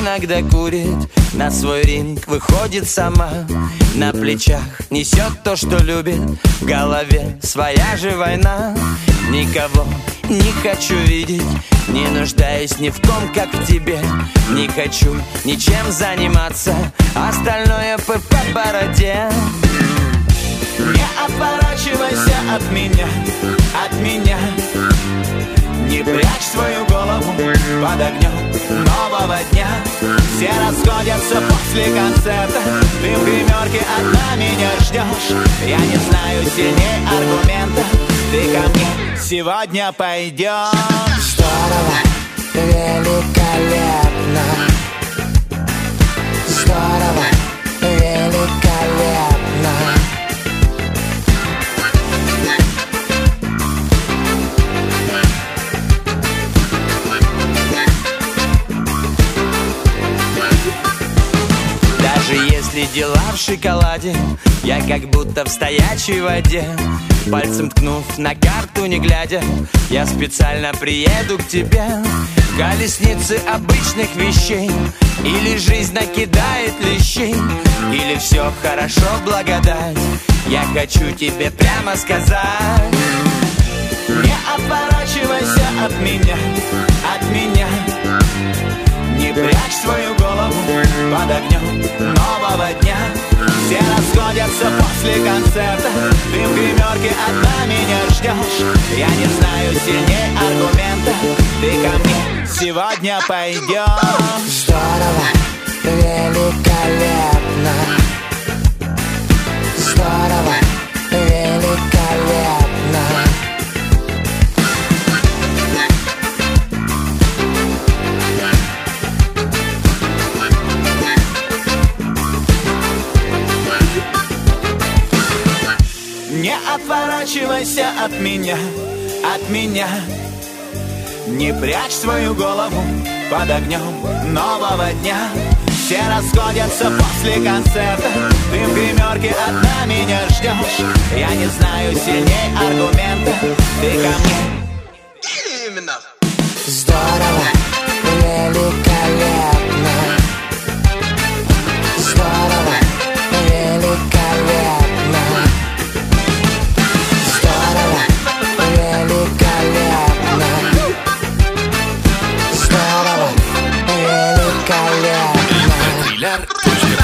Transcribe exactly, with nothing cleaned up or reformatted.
иногда курит, на свой ринг выходит сама, на плечах несет то, что любит, в голове своя же война. Никого не хочу видеть, не нуждаюсь ни в ком, как в тебе. Не хочу ничем заниматься, остальное по бороде. Не отворачивайся от меня, от меня. Не прячь свою голову под огнем нового дня. Все расходятся после концерта, ты в гримерке одна меня ждешь. Я не знаю сильней аргумента, ты ко мне сегодня пойдешь. Здорово, великолепно. Здорово, великолепно. Даже если дела в шоколаде, я как будто в стоячей воде. Пальцем ткнув на карту, не глядя, я специально приеду к тебе. В колеснице обычных вещей, или жизнь накидает лещей, или все хорошо, благодать. Я хочу тебе прямо сказать: не отворачивайся от меня, от меня. Не прячь свою голову под огнем нового дня. Все расходятся после концерта, ты в гримерке одна меня ждешь. Я не знаю сильней аргумента, ты ко мне сегодня пойдешь. Здорово, великолепно. Здорово, великолепно. Не отворачивайся от меня, от меня. Не прячь свою голову под огнем нового дня. Все расходятся после концерта, ты в гримерке одна меня ждешь. Я не знаю сильней аргумента, ты ко мне. Именно. Здорово, великолепно. Здорово, великолепно. Здорово, великолепно. Здорово, великолепно.